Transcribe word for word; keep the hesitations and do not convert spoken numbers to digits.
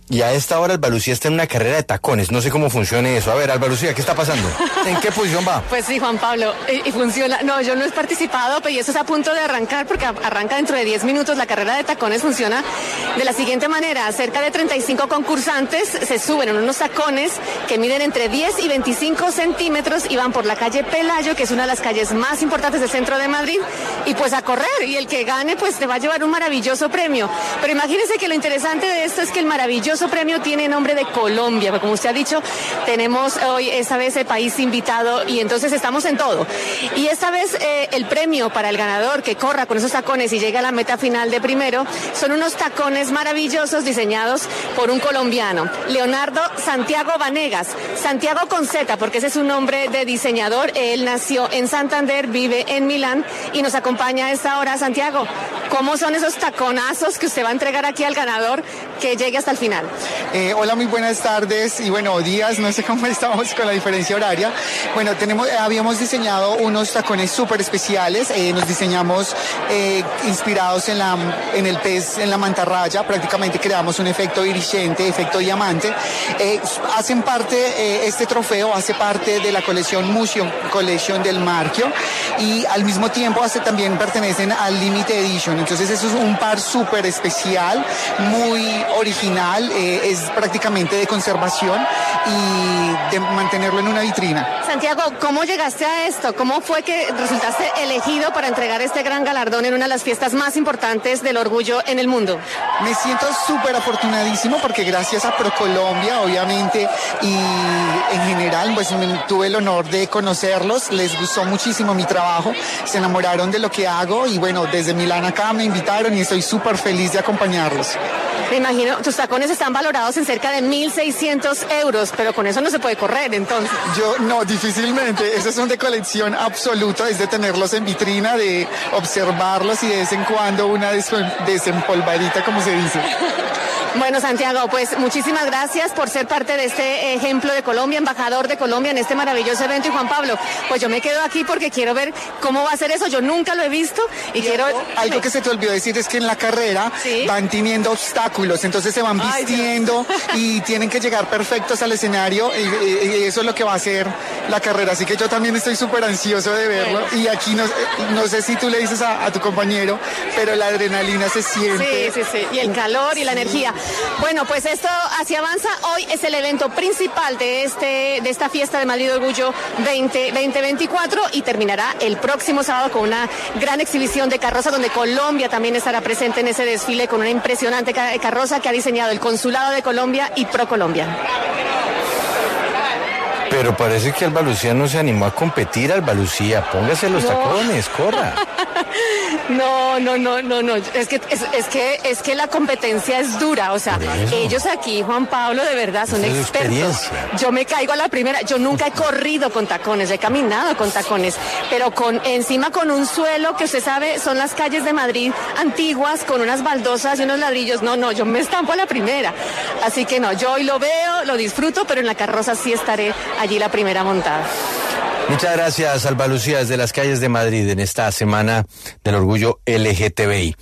Y a esta hora Alba Lucía está en una carrera de tacones. No sé cómo funcione eso. A ver, Alba Lucía, ¿qué está pasando? ¿En qué posición va? Pues sí, Juan Pablo, y, y funciona. No, yo no he participado, pero eso es a punto de arrancar, porque arranca dentro de diez minutos. La carrera de tacones funciona de la siguiente manera. Cerca de treinta y cinco concursantes se suben en unos tacones que miden entre diez y veinticinco centímetros y van por la calle Pelayo, que es una de las calles más importantes del centro de Madrid, y pues a correr. Y el que gane, pues te va a llevar un maravilloso premio. Pero imagínense que lo interesante de esto es que el maravilloso premio tiene nombre de Colombia, porque como usted ha dicho, tenemos hoy esta vez el país invitado y entonces estamos en todo. Y esta vez eh, el premio para el ganador que corra con esos tacones y llegue a la meta final de primero son unos tacones maravillosos diseñados por un colombiano, Leonardo Santiago Vanegas. Santiago con Z, porque ese es su nombre de diseñador. Él nació en Santander, vive en Milán y nos acompaña a esta hora. Santiago, ¿cómo son esos taconazos que usted va a entregar aquí al ganador que llegue hasta el final? Eh, hola, muy buenas tardes y bueno, días, no sé cómo estamos con la diferencia horaria. Bueno, tenemos, eh, habíamos diseñado unos tacones súper especiales, eh, nos diseñamos eh, inspirados en, la, en el pez, en la mantarraya, prácticamente creamos un efecto iridiscente, efecto diamante. Eh, hacen parte, eh, este trofeo hace parte de la colección Museum Collection del Marchio y al mismo tiempo hace, también pertenecen al Limited Edition, entonces eso es un par súper especial, muy original, eh, es prácticamente de conservación y de mantenerlo en una vitrina. Santiago, ¿cómo llegaste a esto? ¿Cómo fue que resultaste elegido para entregar este gran galardón en una de las fiestas más importantes del orgullo en el mundo? Me siento súper afortunadísimo porque gracias a ProColombia, obviamente, y en general, pues tuve el honor de conocerlos, les gustó muchísimo mi trabajo, se enamoraron de lo que hago y bueno, desde Milán acá me invitaron y estoy súper feliz de acompañarlos. Me imagino, tus tacones están valorados en cerca de mil seiscientos euros, pero con eso no se puede correr, entonces. Yo, no, difícilmente. Esos son de colección absoluta, es de tenerlos en vitrina, de observarlos y de vez en cuando una des- desempolvadita, como se dice. Bueno, Santiago, pues muchísimas gracias por ser parte de este ejemplo de Colombia, embajador de Colombia en este maravilloso evento. Y Juan Pablo, pues yo me quedo aquí porque quiero ver cómo va a ser eso. Yo nunca lo he visto y, y quiero... Algo, algo que se te olvidó decir es que en la carrera ¿sí? van teniendo obstáculos, entonces se van vistiendo Ay, y tienen que llegar perfectos al escenario y, y, y eso es lo que va a hacer la carrera. Así que yo también estoy súper ansioso de verlo. Bueno. Y aquí no, no sé si tú le dices a, a tu compañero, pero la adrenalina se siente. Sí, sí, sí. Y el calor y la sí. energía. Bueno, pues esto así avanza. Hoy es el evento principal de este de esta fiesta de Madrid Orgullo veinte veinticuatro y terminará el próximo sábado con una gran exhibición de carroza donde Colombia también estará presente en ese desfile con una impresionante carroza que ha diseñado el Consulado de Colombia y ProColombia. Pero parece que Alba Lucía no se animó a competir. Alba Lucía, póngase los no. tacones, corra. No, no, no, no, no. Es que es, es que es que la competencia es dura. O sea, ellos aquí, Juan Pablo, de verdad son es expertos. Yo me caigo a la primera. Yo nunca he corrido con tacones, he caminado con tacones, pero con encima con un suelo que usted sabe son las calles de Madrid antiguas con unas baldosas y unos ladrillos. No, no, yo me estampo a la primera. Así que no, yo hoy lo veo, lo disfruto, pero en la carroza sí estaré allí la primera montada. Muchas gracias, Alba Lucía, desde las calles de Madrid en esta semana del orgullo L G T B I.